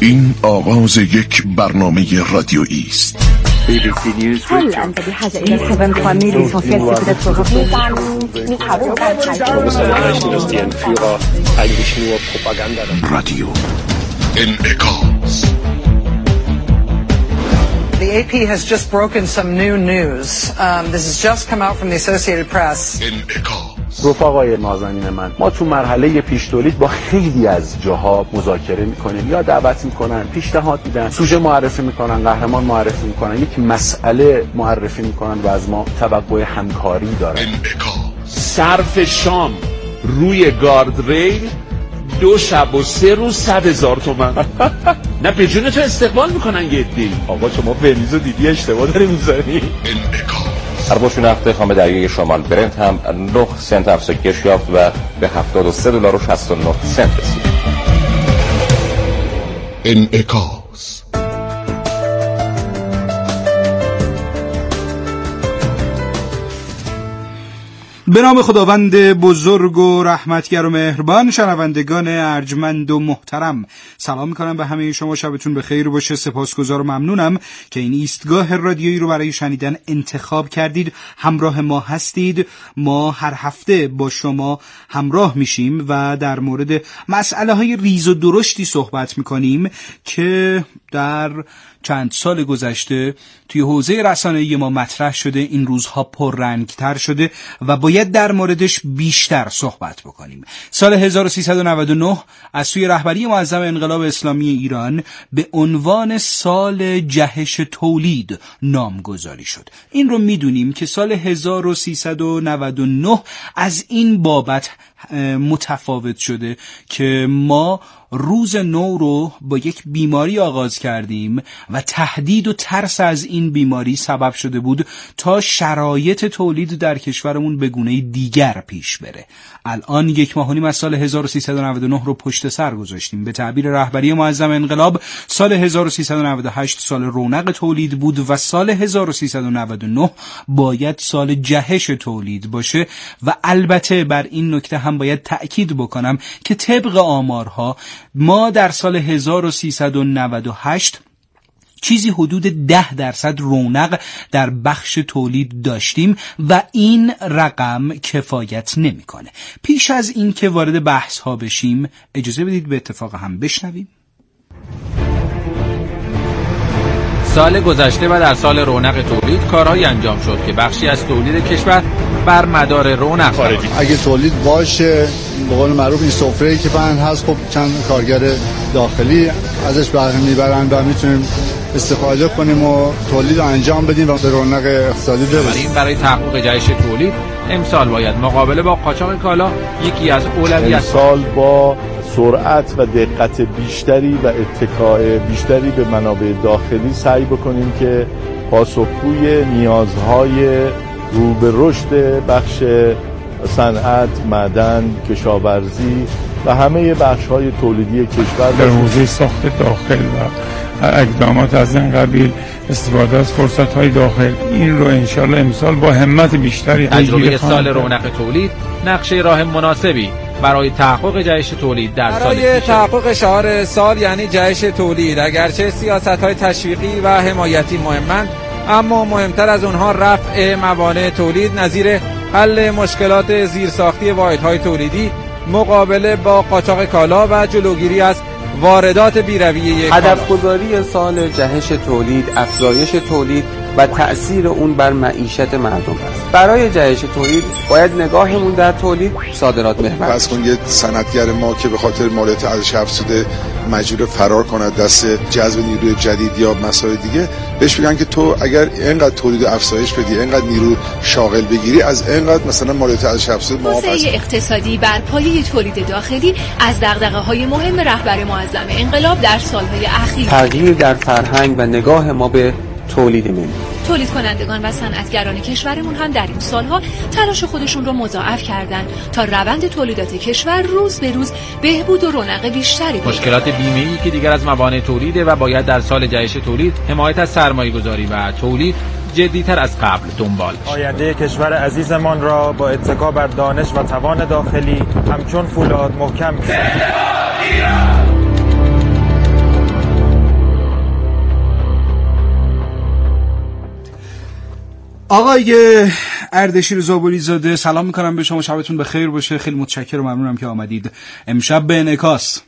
این آغاز یک برنامه رادیویی است. Holland hat in 7 Familien von رادیو انعکاس. The AP has just broken some new news. This has just come out from the Associated Press. رفقای نازنین من، ما تو مرحله پیش تولید با خیلی از جاها مذاکره میکنیم یا دعوت میکنن، پیشنهاد میدن، سوژه معرفی میکنن، قهرمان معرفی میکنن، یک مسئله معرفی میکنن و از ما توقع همکاری دارن. صرف شام روی گارد ریل 2 شب و 3 روز 100,000 تومان. نه به جون تو استقبال میکنن یه عده‌ای. آقا شما فریزو دیدی اشتباه داری میذاری. ارباش نفت خام دریای شمال برنت هم 9 سنت افزایش یافت و به $73.69 رسید. انعکاس. به نام خداوند بزرگ و رحمتگر و مهربان. شنوندگان ارجمند و محترم، سلام میکنم به همه شما. شبتون بخیر باشه. سپاسگزار و ممنونم که این ایستگاه رادیویی رو برای شنیدن انتخاب کردید. همراه ما هستید. ما هر هفته با شما همراه میشیم و در مورد مسئله های ریز و درشتی صحبت میکنیم که در چند سال گذشته توی حوزه رسانه‌ای ما مطرح شده، این روزها پررنگ‌تر شده و باید در موردش بیشتر صحبت بکنیم. سال 1399 از سوی رهبری معظم انقلاب اسلامی ایران به عنوان سال جهش تولید نامگذاری شد. این رو میدونیم که سال 1399 از این بابت متفاوت شده که ما روز نو رو با یک بیماری آغاز کردیم و تهدید و ترس از این بیماری سبب شده بود تا شرایط تولید در کشورمون به گونه دیگر پیش بره. الان 1 ماه و نیم از سال 1399 رو پشت سر گذاشتیم. به تعبیر رهبری معظم انقلاب سال 1398 سال رونق تولید بود و سال 1399 باید سال جهش تولید باشه و البته بر این نکته هم باید تأکید بکنم که طبق آمارها ما در سال 1398 چیزی حدود 10% رونق در بخش تولید داشتیم و این رقم کفایت نمیکنه. پیش از این که وارد بحث ها بشیم اجازه بدید به اتفاق هم بشنویم. سال گذشته و در سال رونق تولید کارهایی انجام شد که بخشی از تولید کشور بر مدار رونق خارجی. اگه تولید باشه، به قول معروف این سفره‌ای که پهن هست، خب چند کارگر داخلی ازش بهره میبرن و میتونیم استفاده کنیم و تولید رو انجام بدیم و به رونق اقتصادی برسیم. برای تحقق جهش تولید امسال باید مقابله با قاچاق کالا یکی از اولویت‌ها. امسال با سرعت و دقت بیشتری و اتکای بیشتری به منابع داخلی سعی بکنیم که پاسخگوی نیازهای رو به رشد بخش صنعت، معدن، کشاورزی و همه بخش‌های تولیدی کشور در حوزه ساخت داخل و اقدامات از این قبیل، استفاده از فرصت‌های داخل، این رو انشالله امسال با همت بیشتری تجربه سال رونق تولید نقشه راه مناسبی برای تحقق جهش تولید در سال پیش. برای تحقق شعار سال یعنی جهش تولید، اگرچه سیاست‌های تشویقی و حمایتی مهمند، اما مهمتر از اونها رفع موانع تولید نظیر حل مشکلات زیرساختی واحدهای تولیدی، مقابله با قاچاق کالا و جلوگیری از واردات بی‌رویه. هدفگذاری سال جهش تولید، افزایش تولید و تأثیر اون بر معیشت مردم است. برای جهش تولید باید نگاهمون در تولید صادرات محور. پس کن یه صنعتگر ما که به خاطر مالیات ارزش افزوده مجبور فرار کنه دست جذب نیروی جدید یا مسائل دیگه، بهش بگن که تو اگر اینقدر تولید افزایش بدی، اینقدر نیرو شاغل بگیری، از اینقدر مثلا مالیات ارزش افزوده توسعه اقتصادی بر پایه تولید داخلی از دغدغه‌های مهم رهبر معظم انقلاب در سال‌های اخیر. تغییر در فرهنگ و نگاه ما به تولید ملی. تولید کنندگان و صنعتگران کشورمون هم در این سالها تلاش خودشون رو مضاعف کردن تا روند تولیدات کشور روز به روز بهبود و رونق بیشتری پیدا. مشکلات بیمه‌ای که دیگر از موانع تولیده و باید در سال جهش تولید حمایت از سرمایه‌گذاری و تولید جدی‌تر از قبل دنبال شد. آینده کشور عزیزمان را با اتکا بر دانش و توان داخلی همچون فولاد محکم آقای اردشیر زابلی زاده سلام میکنم به شما، شبتون بخیر باشه. خیلی متشکرم و ممنونم که آمدید امشب به انعکاس.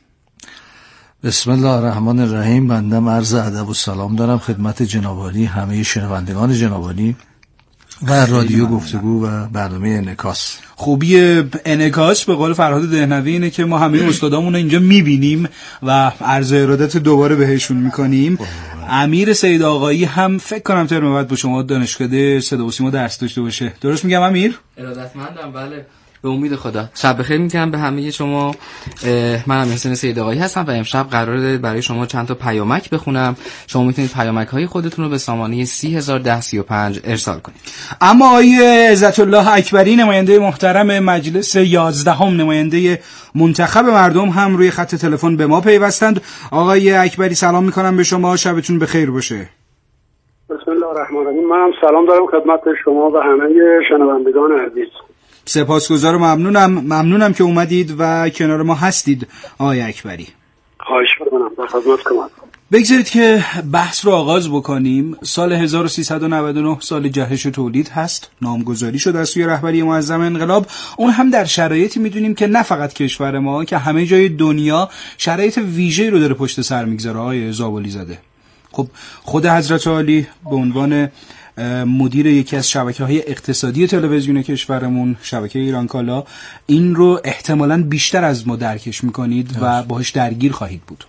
بسم الله الرحمن الرحیم. بندم عرض ادب و سلام دارم خدمت جناب عالی، همه شنوندگان جناب عالی و رادیو گفتگو و برنامه انعکاس. خوبی انعکاس به قول فرهاد دهنوی اینه که ما همه استادامون رو اینجا میبینیم و عرض ارادت دوباره بهشون میکنیم. امیر سید آقایی هم فکر کنم ترم بعد با شما دانشکده صدا و سیما درس داشته باشه. درست میگم امیر؟ ارادتمندم، بله، به امید خدا. شب بخیر میگم به همه شما. منم حسین سید آقایی هستم و امشب قراره برای شما چند تا پیامک بخونم. شما میتونید پیامک های خودتون رو به سامانه 30135 ارسال کنید. اما آقای عزت الله اکبری نماینده محترم مجلس 11 نماینده منتخب مردم هم روی خط تلفن به ما پیوستند. آقای اکبری سلام میکنم به شما، شبتون بخیر باشه. بسم الله الرحمن الرحیم. منم سلام دارم خدمت شما و همه شنوندگان عزیز. سپاسگزار و ممنونم که اومدید و کنار ما هستید آقای اکبری. خواهش می‌کنم، در خدمتتونم. بگذارید که بحث رو آغاز بکنیم. سال 1399 سال جهش تولید هست. نامگذاری شد از سوی رهبری معظم انقلاب، اون هم در شرایطی میدونیم که نه فقط کشور ما که همه جای دنیا شرایط ویژه‌ای رو داره پشت سر میگذاره. آقای زابلی زاده، خب خود حضرت عالی به عنوان مدیر یکی از شبکه‌های اقتصادی تلویزیون کشورمون، شبکه ایران کالا، این رو احتمالاً بیشتر از ما درکش میکنید و باهاش درگیر خواهید بود.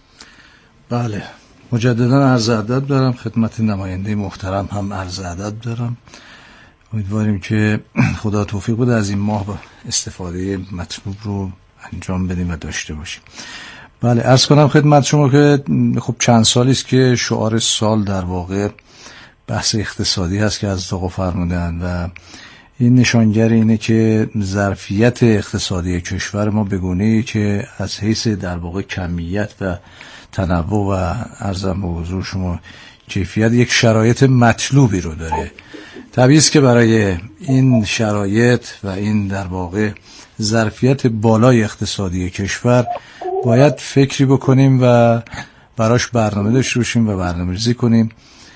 بله، مجددا عرض ادب دارم خدمت نماینده محترم، هم عرض ادب دارم. امیدواریم که خدا توفیق بده از این ماه با استفاده مطلوب رو انجام بدیم و داشته باشیم. بله، عرض کنم خدمت شما که خب چند سالی است که شعار سال در واقع بحث اقتصادی هست که از آقا فرمودن و این نشانگر اینه که ظرفیت اقتصادی کشور ما به گونه‌ای که از حیث در واقع کمیت و تنوع و عرضم به حضور شما کیفیت یک شرایط مطلوبی رو داره. طبیعی است که برای این شرایط و این در واقع ظرفیت بالای اقتصادی کشور باید فکری بکنیم و براش برنامه داشته باشیم و برنامه‌ریزی کنیم.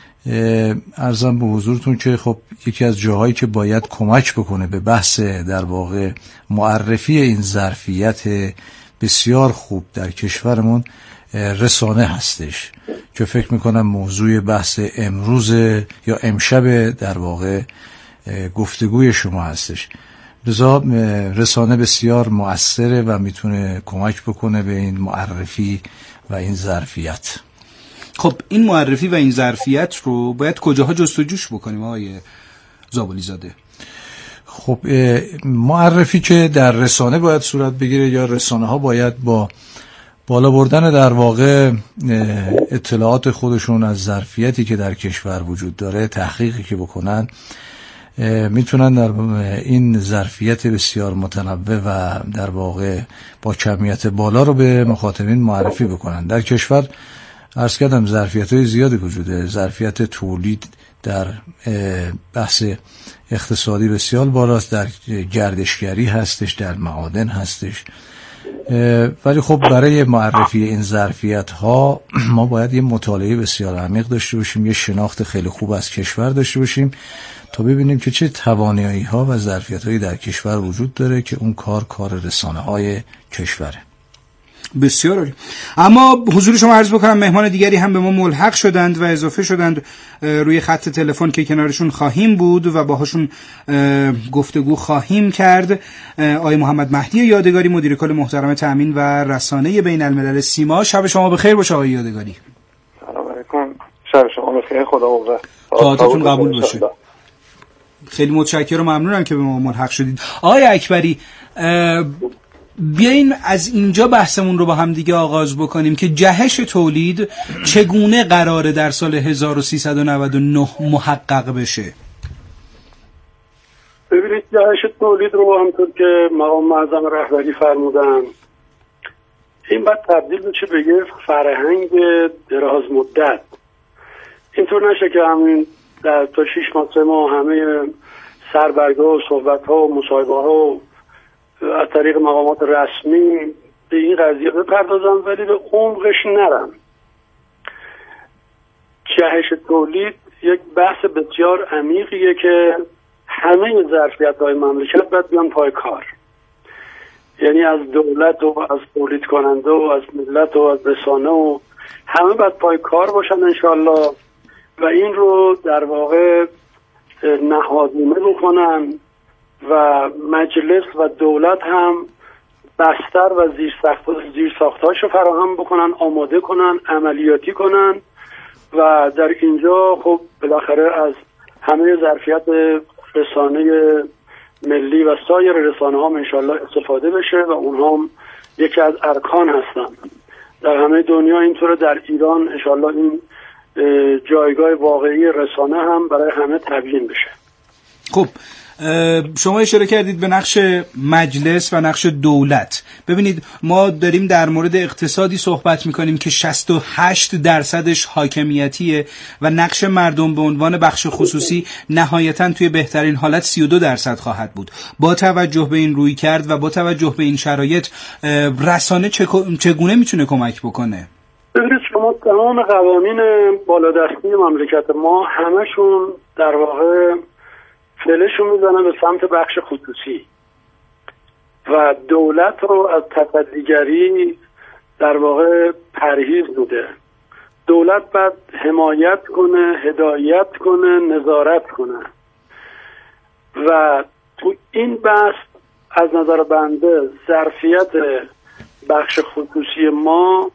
عرضم به حضورتون که خب یکی از جاهایی که باید کمک بکنه به بحث در واقع معرفی این ظرفیت بسیار خوب در کشورمون رسانه هستش که فکر میکنم موضوع بحث امروز یا امشب در واقع گفتگوی شما هستش. لذا رسانه بسیار مؤثره و میتونه کمک بکنه به این معرفی و این ظرفیت. خب این معرفی و این ظرفیت رو باید کجاها جستجوش بکنیم آقای زابلی زاده؟ خب معرفی که در رسانه باید صورت بگیره یا رسانه ها باید با بالا بردن در واقع اطلاعات خودشون از ظرفیتی که در کشور وجود داره تحقیقی که بکنن میتونن در این ظرفیت بسیار متنوع و در واقع با کمیت بالا رو به مخاطبین معرفی بکنن. در کشور عرض کردم ظرفیت‌های زیادی وجوده. ظرفیت تولید در بحث اقتصادی بسیار بالاست، در گردشگری هستش، در معادن هستش، ولی خب برای معرفی این ظرفیت‌ها ما باید یه مطالعه بسیار عمیق داشته باشیم، یه شناخت خیلی خوب از کشور داشته باشیم تا ببینیم که چه توانایی‌ها و ظرفیت‌هایی در کشور وجود داره که اون کار رسانه‌های کشوره. بسیار عالی. اما حضور شما عرض بکنم مهمان دیگری هم به ما ملحق شدند و اضافه شدند روی خط تلفن که کنارشون خواهیم بود و باهاشون گفتگو خواهیم کرد. آقای محمد مهدی یادگاری، مدیر کل محترم تامین و رسانه بین الملل سیما. شب شما بخیر باشه آقای یادگاری. سلام علیکم. شب شما بخیر، خدا مبارک. طاعتتون قبول باشه. خیلی متشکرم و ممنونم که به ما ملحق شدید. آقای اکبری، بیاین از اینجا بحثمون رو با هم دیگه آغاز بکنیم که جهش تولید چگونه قراره در سال 1399 محقق بشه. ببینید، جهش تولید رو همونطور که مقام معظم رهبری فرمودن این باید تبدیل بشه به یه فرهنگ دراز مدت. اینطور نشه که همین در تا 6 ماه 3 ماه همه سربرگاه و صحبت‌ها و مصاحبه‌ها از طریق مقامات رسمی به این قضیه بپردازن ولی به عمقش نرن. جهش تولید یک بحث بسیار عمیقیه که همه ظرفیت‌های مملکت باید بیان پای کار. یعنی از دولت و از تولید کننده و از ملت و از رسانه و همه باید پای کار باشن انشالله و این رو در واقع نهادینه بکنن و مجلس و دولت هم بستر و زیرساخت‌هاش رو فراهم بکنن، آماده کنن، عملیاتی کنن و در اینجا خب بالاخره از همه ظرفیت رسانه ملی و سایر رسانه ها انشالله استفاده بشه و اونها هم یکی از ارکان هستن در همه دنیا. اینطوره در ایران انشالله این جایگاه واقعی رسانه هم برای همه تبیین بشه. خب شما اشاره کردید به نقش مجلس و نقش دولت. ببینید ما داریم در مورد اقتصادی صحبت میکنیم که 68% حاکمیتیه و نقش مردم به عنوان بخش خصوصی نهایتاً توی بهترین حالت 32% خواهد بود. با توجه به این روی کرد و با توجه به این شرایط رسانه چگونه میتونه کمک بکنه؟ ببینید شما تمام قوانین بالادستی مملکت ما همشون در واقع فلشون میزنن به سمت بخش خصوصی و دولت رو از تصدیگری در واقع پرهیز میده. دولت باید حمایت کنه، هدایت کنه، نظارت کنه و تو این بحث از نظر بنده ظرفیت بخش خصوصی ما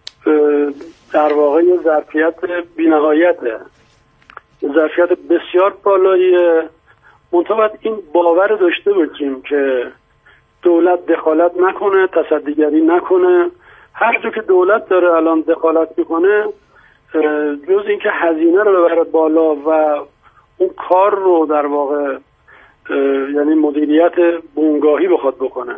در واقع ظرفیت بی‌نهایته، ظرفیت بسیار بالاییه. منتها این باور داشته باشیم که دولت دخالت نکنه، تصدیگری نکنه. هر جا که دولت داره الان دخالت میکنه جز این که هزینه رو ببره بالا و اون کار رو در واقع یعنی مدیریت بونگاهی بخواد بکنه.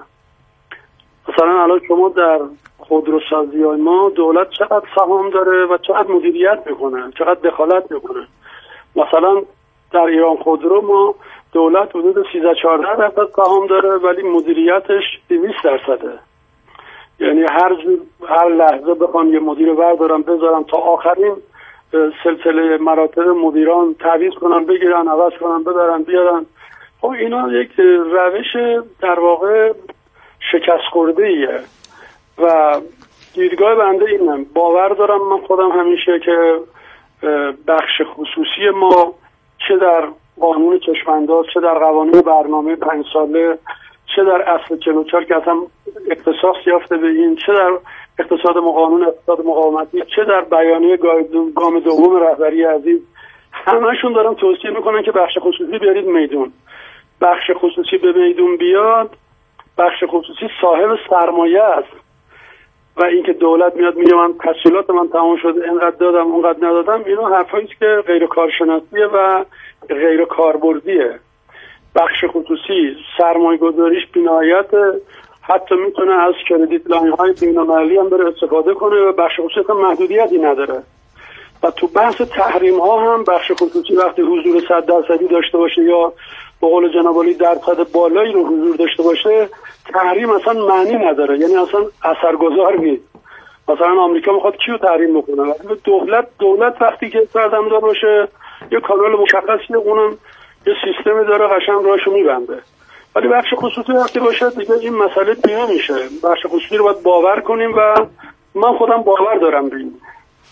مثلا الان شما در خودروسازی های ما دولت چقدر سهام داره و چقدر مدیریت میکنه، چقدر دخالت میکنه. مثلا در ایران خودرو ما دولت حدود 13-14% سهام داره ولی مدیریتش 200%. یعنی هر لحظه بخوان یه مدیر بردارن بذارن تا آخرین سلسله مراتب مدیران تعویض کنن، بگیرن، عوض کنن، ببرن، بیارن. خب اینا یک روش در واقع شکست خورده ایه و دیدگاه بنده اینم، باور دارم من خودم همیشه که بخش خصوصی ما چه در قانون چشمانداز، چه در قوانین برنامه 5 ساله، چه در اصل 44 که اصلا اختصاص یافته به این، چه در اقتصاد قانون اقتصاد مقاومتی، چه در بیانیه گام دوم رهبری عزیز، همشون دارن توصیه میکنن که بخش خصوصی بیارید میدون. بخش خصوصی به میدون بیاد، بخش خصوصی صاحب سرمایه است و اینکه دولت میاد میگه من تسهیلات من تمام شده، اینقدر دادم اونقدر ندادم، اینا حرفایی است که غیر کارشناسیه و غیر کاربردیه. بخش خصوصی سرمایه گذاریش بی‌نهایت، حتی میتونه از کردیت لاین های بین‌المللی هم بره استفاده کنه و بخش خصوصی هم محدودیتی نداره. و تو بحث تحریم ها هم بخش خصوصی وقتی حضور 100% داشته باشه یا به قول جناب عالی درصد بالایی رو حضور داشته باشه، تحریم اصلا معنی نداره، یعنی اصلا اثرگذار نیست. مثلا آمریکا میخواد کیو تحریم بکنه؟ دولت وقتی که سردمدار باشه یه کانال مشخصی، اونم یه سیستمی داره قشنگ راهشو میبنده. ولی بخش خصوصی وقتی باشه دیگه این مسئله دیگه میشه. بخش خصوصی رو باید باور کنیم و من خودم باور دارم به این.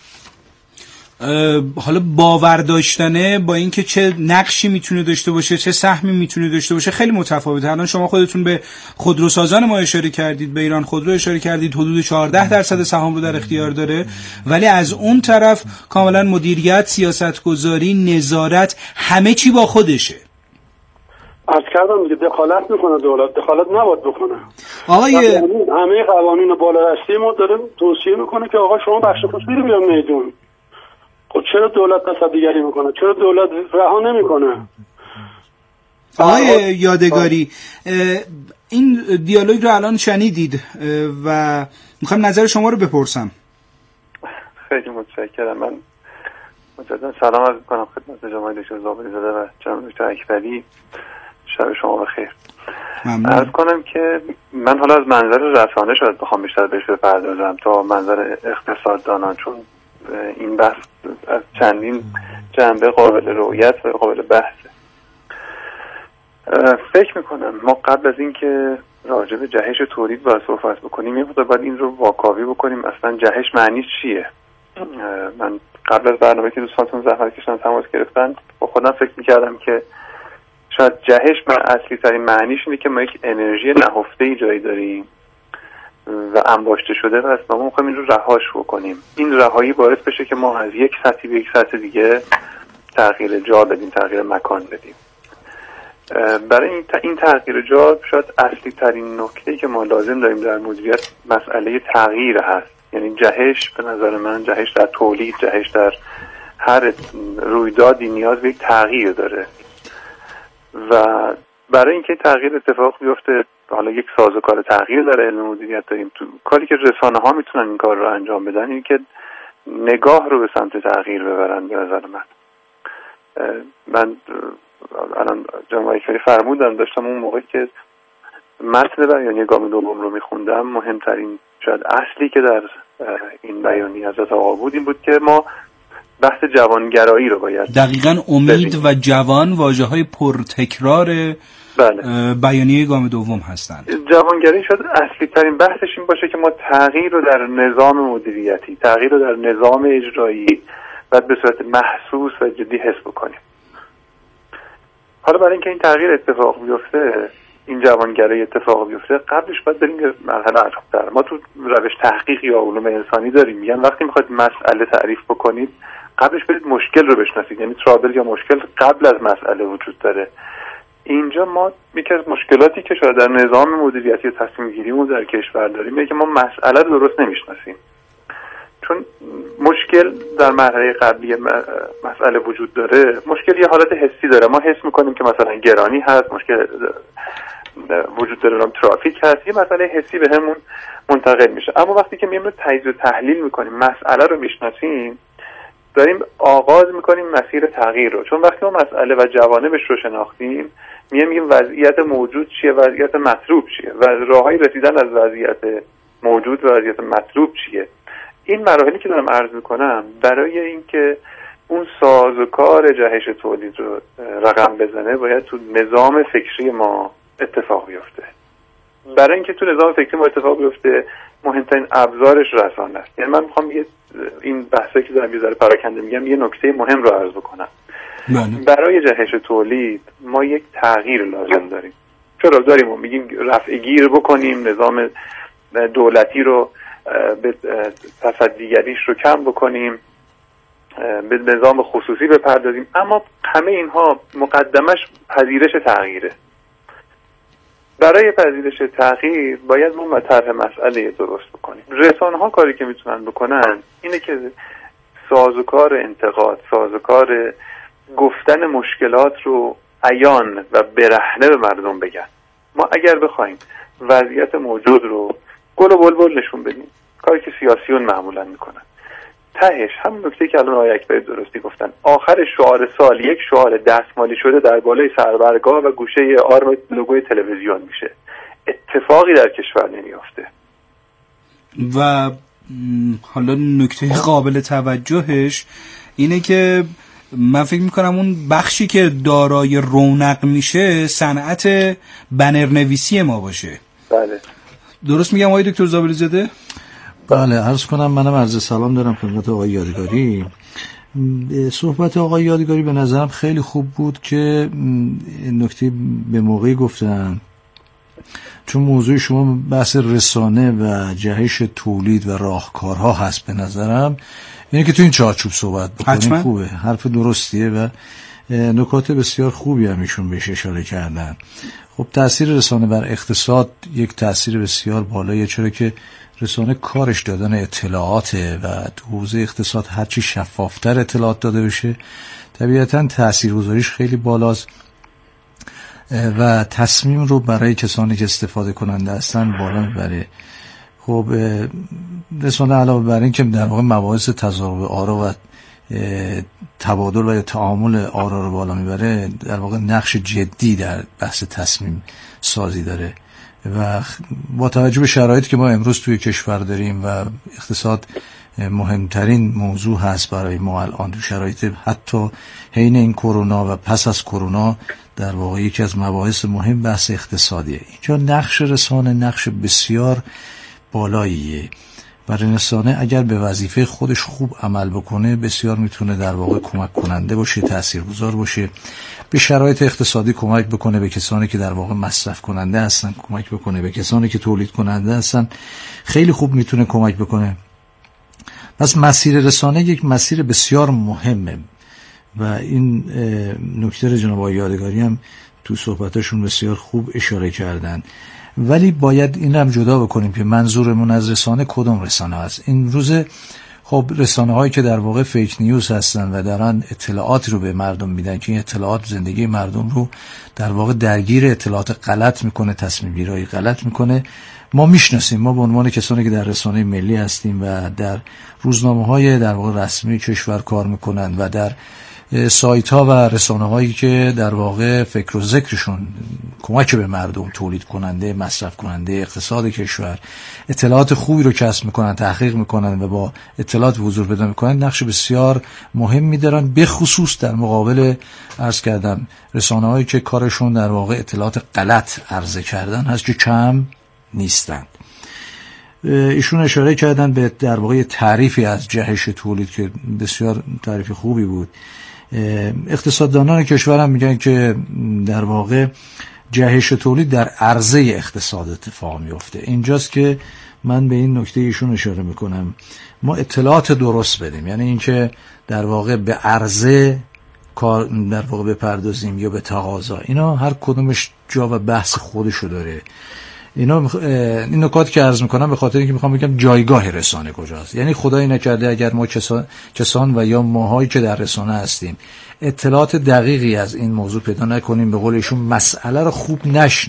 حالا باور داشتنه با اینکه چه نقشی میتونه داشته باشه، چه سهمی میتونه داشته باشه خیلی متفاوته. الان شما خودتون به خودروسازان ما اشاره کردید، به ایران خودرو اشاره کردید، حدود 14% سهام رو در اختیار داره، ولی از اون طرف کاملا مدیریت، سیاستگذاری، نظارت، همه چی با خودشه. از کردم دیگه دخالت میکنه دولت، دخالت نباید بکنه. همه قوانین بالادستی ما داره توصیه میکنه که آقا شما بخش خصوصی رو بیان میدون. خب چرا دولت تصدیگری میکنه؟ چرا دولت رها نمیکنه؟ آقای یادگاری، این دیالوگ رو الان شنیدید و میخوام نظر شما رو بپرسم. خیلی متشکرم. من مجددا سلام عرض میکنم خدمت جناب دکتر زابلی زاده و جناب دکتر اکبری. شب شما بخیر. عرض کنم که من حالا از منظر رسانه شاید بخوام بیشتر بهش بپردازم تا منظر اقتصاددانان، چون این بحث از چندین جنبه قابل رؤیت و قابل بحثه. فکر میکنم ما قبل از اینکه راجع به جهش تولید باید صحبت بکنیم یه خود باید این رو واکاوی بکنیم اصلا جهش معنیش چیه. من قبل از برنامه که دوستانتون زحمت کشیدن تماس گرفتن با خودم فکر میکردم که شاید جهش اصلی ترین معنیش اینه که ما یک انرژی نهفته‌ای جایی داریم و انباشته شده و اصلا ما میخوایم این رو رهاش بکنیم. این رهایی باعث بشه که ما از یک سطحی به یک سطح دیگه تغییر جا بدیم، تغییر مکان بدیم. برای این تغییر جا شاید اصلی ترین نکته‌ای که ما لازم داریم در مدیریت مسئله تغییر هست. یعنی جهش به نظر من، جهش در تولید، جهش در هر رویدادی نیاز به یک تغییر داره و برای اینکه تغییر اتفاق بیفته حالا یک سازوکار تغییر در علم مدیریت داریم. تو کاری که رسانه ها میتونن این کار رو انجام بدن اینه که نگاه رو به سمت تغییر ببرن. به نظر من الان جناب اکبری فرمودن، داشتم اون موقع که متن بیانیه گام دوم رو میخوندم مهمترین شاید اصلی که در این بیانیه حضرت آقا بود این بود که ما بحث جوانگرایی رو باید دقیقاً امید و جوان واژه‌های پرتکرار بیانیه گام دوم هستند. جوانگرایی شاید اصلی ترین بحثش این باشه که ما تغییر رو در نظام مدیریتی، تغییر رو در نظام اجرایی باید به صورت محسوس و جدی حس بکنیم. حالا برای اینکه این تغییر اتفاق بیفته، این جوانگرایی اتفاق بیفته، قبلش باید بریم به مرحله عقب‌تر. ما تو روش تحقیق یا علوم انسانی داریم میگن وقتی میخواید مسئله تعریف بکنید قبلش برید مشکل رو بشناسید. یعنی ترابل یا مشکل قبل از مسئله وجود داره. اینجا ما یکی از مشکلاتی که شاید در نظام مدیریتی و تصمیم گیریمون در کشور داریم اینه که ما مسئله رو درست نمیشناسیم. چون مشکل در مرحله قبلی مسئله وجود داره، مشکل یه حالت حسی داره. ما حس میکنیم که مثلا گرانی هست، مشکل وجود داره، ترافیک هست، یه مسئله حسی به همون منتقل میشه. اما وقتی که میایم تجزیه و تحلیل میکنیم، مسئله رو میشناسیم، داریم آغاز میکنیم مسیر تغییر رو. چون وقتی ما مسئله و جوانبش رو شناختیم میگیم وضعیت موجود چیه، وضعیت مطلوب چیه و راههای رسیدن از وضعیت موجود و وضعیت مطلوب چیه. این مراحلی که دارم عرض میکنم برای اینکه اون سازوکار جهش تولید رو رقم بزنه باید تو نظام فکری ما اتفاق بیفته. برای اینکه تو نظام فکری ما اتفاق بیفته مهمترین ابزارش رسانه است. یعنی من میخوام این بحثی که دارم یه ذره پراکنده میگم یه نکته مهم رو عرض بکنم. برای جهش تولید ما یک تغییر لازم داریم. چرا داریم؟ ما میگیم رفع گیر بکنیم، نظام دولتی رو به تصدیگریش رو کم بکنیم، به نظام خصوصی بپردازیم. اما همه اینها مقدمش پذیرش تغییره. برای پذیرش تغییر باید ما طرح مسئله درست بکنیم. رسانه ها کاری که میتونن بکنن اینه که سازوکار انتقاد، سازوکار گفتن مشکلات رو عیان و برهنه به مردم بگن. ما اگر بخوایم وضعیت موجود رو گل و بلبل نشون بدیم، کاری که سیاسیون معمولا میکنن، تهش هم نکته که الان آقای اکبری درستی گفتن، آخر شعار سال یک شعار دستمالی شده در بالای سربرگاه و گوشه آرم لوگوی تلویزیون میشه. اتفاقی در کشور نمیافته. و حالا نکته قابل توجهش اینه که من فکر میکنم اون بخشی که دارای رونق میشه صنعت بنرنویسی ما باشه. بله درست میگم آقای دکتر زابلی زاده؟ بله، عرض کنم منم عرض سلام دارم خدمت آقای یادگاری. صحبت آقای یادگاری به نظرم خیلی خوب بود که نکته به موقعی گفتن، چون موضوع شما بحث رسانه و جهش تولید و راهکارها هست. به نظرم اینه که تو این چارچوب صحبت بکنیم خوبه، حرف درستیه و نکات بسیار خوبی هم ایشون بهش اشاره کردن. خب تأثیر رسانه بر اقتصاد یک تأثیر بسیار بالاییه، چرا که رسانه کارش دادن اطلاعاته و تو حوزه اقتصاد هرچی شفافتر اطلاعات داده بشه طبیعتاً تاثیرگذاریش خیلی بالاست و تصمیم رو برای کسانی که استفاده کننده هستن بالا میبره. خب رسانه علاوه بر این که در واقع مباحث تضارب آرا و تبادل و تعامل آرا رو بالا میبره، در واقع نقش جدی در بحث تصمیم سازی داره و با توجه به شرایطی که ما امروز توی کشور داریم و اقتصاد مهمترین موضوع هست برای ما الان تو شرایط حتی حین این کرونا و پس از کرونا. در واقع یکی از مباحث مهم بحث اقتصادیه. اینجا نقش رسانه نقش بسیار بالاییه و رسانه اگر به وظیفه خودش خوب عمل بکنه بسیار میتونه در واقع کمک کننده باشه، تاثیرگذار باشه، به شرایط اقتصادی کمک بکنه، به کسانی که در واقع مصرف کننده هستن کمک بکنه، به کسانی که تولید کننده هستن خیلی خوب میتونه کمک بکنه. پس مسیر رسانه یک مسیر بسیار مهمه و این نکته جناب آقای یادگاری هم تو صحبتاشون بسیار خوب اشاره کردن. ولی باید این هم جدا بکنیم که منظورمون از رسانه کدوم رسانه است. این روزه خب رسانه هایی که در واقع فیک نیوز هستن و دارن اطلاعات رو به مردم میدن که این اطلاعات زندگی مردم رو در واقع درگیر اطلاعات غلط میکنه، تصمیم گیری غلط میکنه. ما میشناسیم، ما به عنوان کسانی که در رسانه ملی هستیم و در روزنامه های در واقع رسمی کشور کار میکنن و در سایت ها و رسانه هایی که در واقع فکر و ذکرشون کمک به مردم، تولید کننده، مصرف کننده، اقتصاد کشور اطلاعات خوبی رو کسب میکنن، تحقیق میکنن و با اطلاعات حضور پیدا میکنن، نقش بسیار مهمی دارن، به خصوص در مقابل عرض کردم رسانه هایی که کارشون در واقع اطلاعات غلط عرضه کردن هست که کم نیستند. ایشون اشاره کردن به در واقع تعریفی از جهش تولید که بسیار تعریف خوبی بود. اقتصاددانان کشور هم میگن که در واقع جهش تولید در عرضه اقتصاد اتفاق میفته. اینجاست که من به این نکته ایشون اشاره میکنم، ما اطلاعات درست بدیم، یعنی اینکه در واقع به عرضه کار در واقع بپردازیم یا به تقاضا، اینا هر کدومش جا و بحث خودشو داره. این نکات که عرض میکنم به خاطر اینکه میخوام بگم جایگاه رسانه کجاست. یعنی خدایی نکرده اگر ما کسان و یا ماهایی که در رسانه هستیم اطلاعات دقیقی از این موضوع پیدا نکنیم، به قول ایشون مسئله رو خوب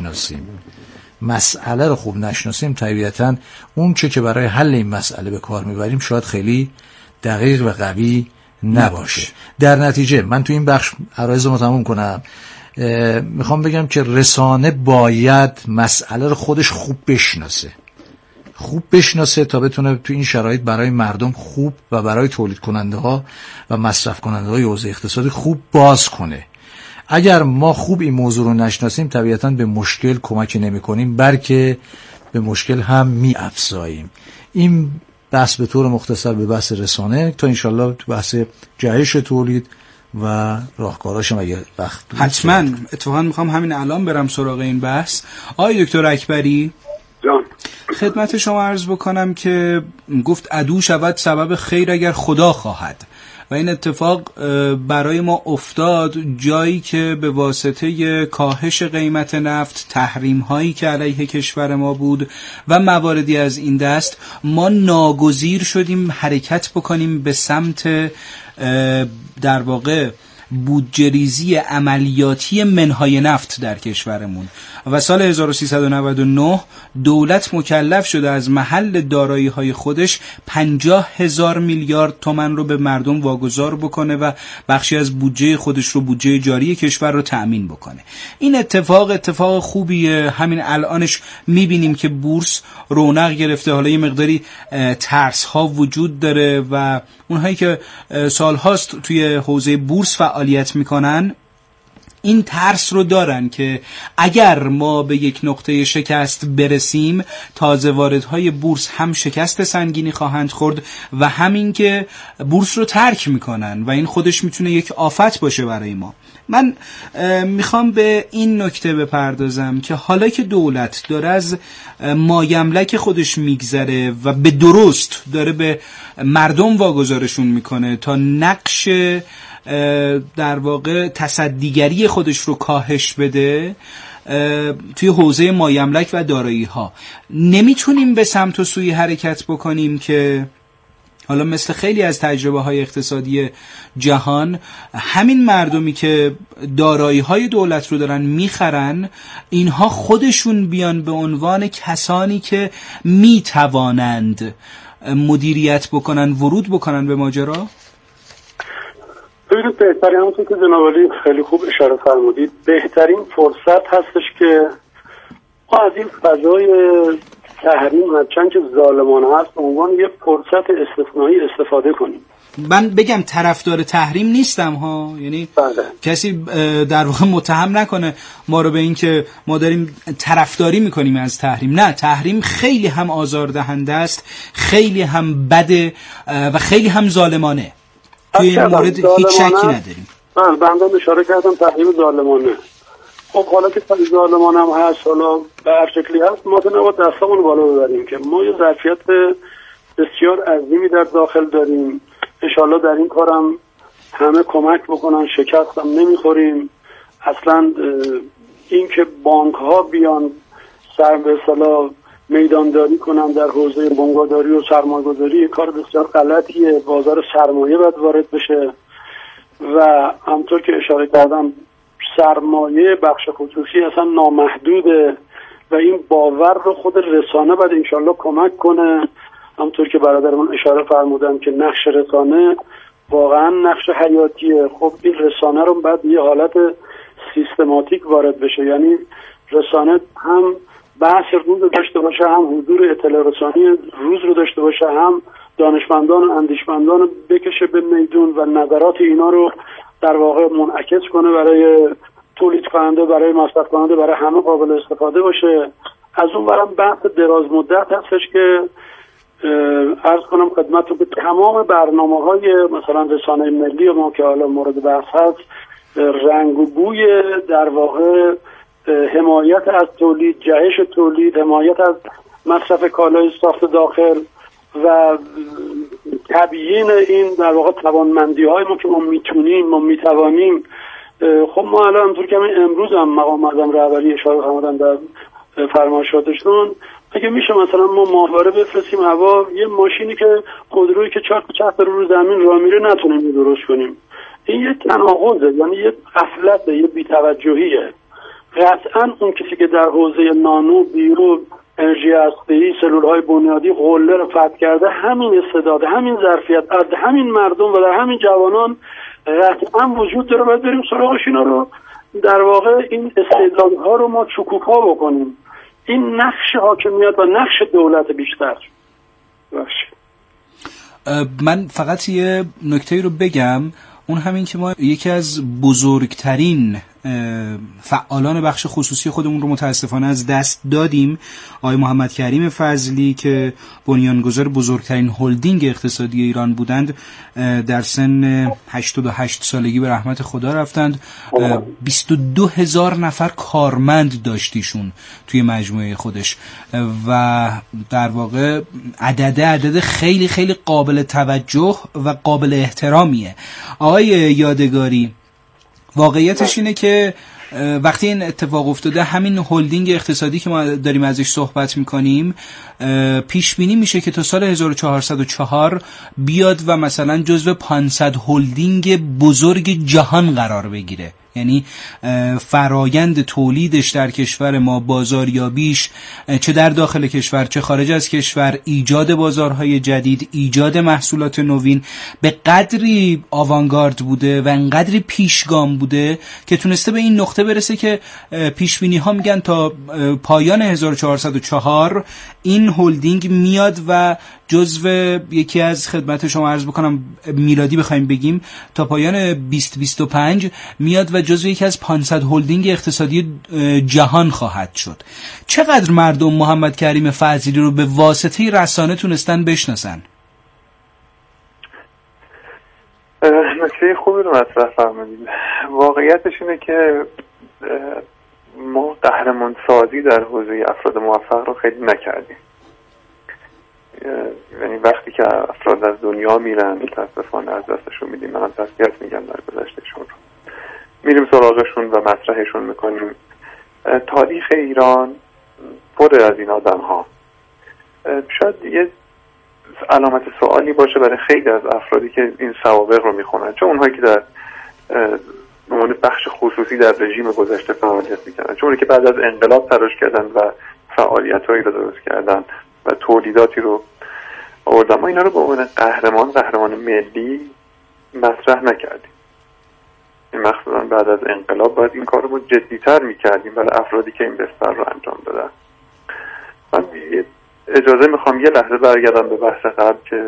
نشناسیم، طبیعتاً اون چه که برای حل این مسئله به کار میبریم شاید خیلی دقیق و قوی نباشه. در نتیجه من تو این بخش عرایضمو تموم کنم، میخوام بگم که رسانه باید مسئله رو خودش خوب بشناسه تا بتونه تو این شرایط برای مردم خوب و برای تولید کننده ها و مصرف کننده های حوزه اقتصادی خوب باز کنه. اگر ما خوب این موضوع رو نشناسیم طبیعتاً به مشکل کمک نمی کنیم، بلکه به مشکل هم می افزاییم. این بحث به طور مختصر به بحث رسانه، تا انشالله تو بحث جهش تولید و راهکاراشم اگه وقت حتما اتفاقا میخوام همین الان برم سراغ این بحث. آقای دکتر اکبری جان، خدمت شما عرض بکنم که گفت عدو شود سبب خیر اگر خدا خواهد، و این اتفاق برای ما افتاد جایی که به واسطه کاهش قیمت نفت، تحریم هایی که علیه کشور ما بود و مواردی از این دست، ما ناگزیر شدیم حرکت بکنیم به سمت در واقع بودجه‌ریزی عملیاتی منهای نفت در کشورمون. و سال 1399 دولت مکلف شده از محل دارایی‌های خودش 50,000 میلیارد تومان رو به مردم واگذار بکنه و بخشی از بودجه خودش رو، بودجه جاری کشور رو تأمین بکنه. این اتفاق خوبیه. همین الانش میبینیم که بورس رونق گرفته. حالا یه مقداری ترس ها وجود داره و اونهایی که سالهاست توی حوزه بورس فعالیت میکنن این ترس رو دارن که اگر ما به یک نقطه شکست برسیم، تازه واردهای بورس هم شکست سنگینی خواهند خورد و همین که بورس رو ترک میکنن و این خودش میتونه یک آفت باشه برای ما. من میخوام به این نکته بپردازم که حالا که دولت داره از مایملک خودش میگذره و به درست داره به مردم واگذارشون میکنه تا نقش در واقع تصدیگری خودش رو کاهش بده توی حوزه مایملک و دارایی ها، نمیتونیم به سمت و سوی حرکت بکنیم که حالا مثل خیلی از تجربه های اقتصادی جهان همین مردمی که دارایی های دولت رو دارن میخرن، اینها خودشون بیان به عنوان کسانی که میتوانند مدیریت بکنن، ورود بکنن به ماجرا؟ ببینید، بهترین همونطور که جناب عالی خیلی خوب اشاره فرمودید، بهترین فرصت هستش که ما از این فضای تحریم هرچند که ظالمانه هست به عنوان یه فرصت استثنایی استفاده کنیم. من بگم طرفدار تحریم نیستم ها، یعنی کسی در واقع متهم نکنه ما رو به این که ما داریم طرفداری میکنیم از تحریم. نه، تحریم خیلی هم آزاردهنده است، خیلی هم بده و خیلی هم ظالمانه. توی این مورد هیچ شکی نداریم. من بنده اشاره کردم تحریم ظالمانه. خب حالا که ظالمانه هم هست، حالا به هر شکلی هست، ما نباید دستمون بالا ببریم که ما یه ظرفیت بسیار عظیمی در داخل داریم. انشالله در این کارم همه کمک بکنن، شکست هم نمیخوریم. اصلا این که بانک ها بیان سر به اصطلاح میدانداری کنن در حوزه بنگاهداری و سرمایه‌گذاری کار بسیار غلطیه. بازار سرمایه باید وارد بشه و همطور که اشاره کردم سرمایه بخش خصوصی اصلا نامحدوده و این باور رو خود رسانه باید انشالله کمک کنه. همطور که برادرمون اشاره فرمودن که نقش رسانه واقعا نقش حیاتیه. خب این رسانه رو باید یه حالت سیستماتیک وارد بشه، یعنی رسانه هم بحث روز رو داشته باشه، هم حضور اطلاع رسانی روز رو داشته باشه، هم دانشمندان و اندیشمندان بکشه به میدون و نظرات اینا رو در واقع منعکس کنه برای تولید کننده، برای مصرف کننده، برای همه قابل استفاده باشه. از اون برم بحث دراز مدت هستش که عرض کنم خدمتتون که تمام برنامه‌های مثلا رسانه ملی ما که حالا مورد بحث هست رنگ و بوی در واقع حمایت از تولید، جهش تولید، حمایت از مصرف کالای ساخت داخل و تبیین این در واقع توانمندی‌های ما که ما میتونیم، ما میتوانیم. خب ما الان همونطور که امروز هم مقام معظم رهبری اشاره فرمودن در فرمایشاتشون، اگه میشه مثلا ما ماهواره بفرستیم هوا، یه ماشینی که خودرویی که 4 چرخ رو زمین راه میره نتونیم درست کنیم. این یه تناقضه، یعنی یه غفلته، یه بی‌توجهیه. قطعا اون کسی که در حوزه نانو، بیرو، انرژی هسته‌ای، سلول‌های بنیادی قله رو فتح کرده، همین استعداد، همین ظرفیت از همین مردم و در همین جوانان قطعا وجود داره. باید بریم سراغش، اینا رو در واقع این استعدادها رو ما شکوفا بکنیم. این نقش حاکمیت و نقش دولت بیشتر باشه. من فقط یه نکته رو بگم، اون همین که ما یکی از بزرگترین فعالان بخش خصوصی خودمون رو متاسفانه از دست دادیم. آقای محمد کریم فضلی که بنیانگذار بزرگترین هلدینگ اقتصادی ایران بودند در سن 88 سالگی به رحمت خدا رفتند. 22,000 نفر کارمند داشتیشون توی مجموعه خودش و در واقع عدد خیلی خیلی قابل توجه و قابل احترامیه. آقای یادگاری، واقعیتش اینه که وقتی این اتفاق افتاده، همین هلدینگ اقتصادی که ما داریم ازش صحبت میکنیم پیش بینی میشه که تا سال 1404 بیاد و مثلا جزو 500 هلدینگ بزرگ جهان قرار بگیره. یعنی فرایند تولیدش در کشور ما، بازاریابیش چه در داخل کشور چه خارج از کشور، ایجاد بازارهای جدید، ایجاد محصولات نوین به قدری آوانگارد بوده و انقدری پیشگام بوده که تونسته به این نقطه برسه که پیشبینی ها میگن تا پایان 1404 این هلدینگ میاد و جزو یکی از خدمت شما عرض بکنم میلادی بخوایم بگیم تا پایان 2025 میاد و جزو یکی از 500 هلدینگ اقتصادی جهان خواهد شد. چقدر مردم محمد کریم فضلی رو به واسطه رسانه تونستن بشناسن؟ نکته خوبی رو مطرح فرمودید. واقعیتش اینه که ما قهرمان سازی در حوزه افراد موفق رو خیلی نکردیم. یعنی وقتی که افراد از دنیا میرن متاسفانه از دستشون میدیم. من هم تسلیت میگم در گذشتهشون رو میریم سراغشون و مطرحشون میکنیم. تاریخ ایران پر از این آدم ها. شاید یه علامت سوالی باشه برای خیلی از افرادی که این سوابق رو میخونن، چون اونهایی که در بخش خصوصی در رژیم گذشته فعالیت میکردن، چون اونهایی که بعد از انقلاب تلاش کردن و فعالیت‌هایی رو درست کردن و تولیداتی رو آوردن، ما اینا رو به عنوان قهرمان ملی مطرح نکردیم. این مخصوصا بعد از انقلاب باید این کار رو جدی‌تر میکردیم برای افرادی که این بستر رو انجام دادن. من اجازه میخوام یه لحظه برگردم به بحث قبل که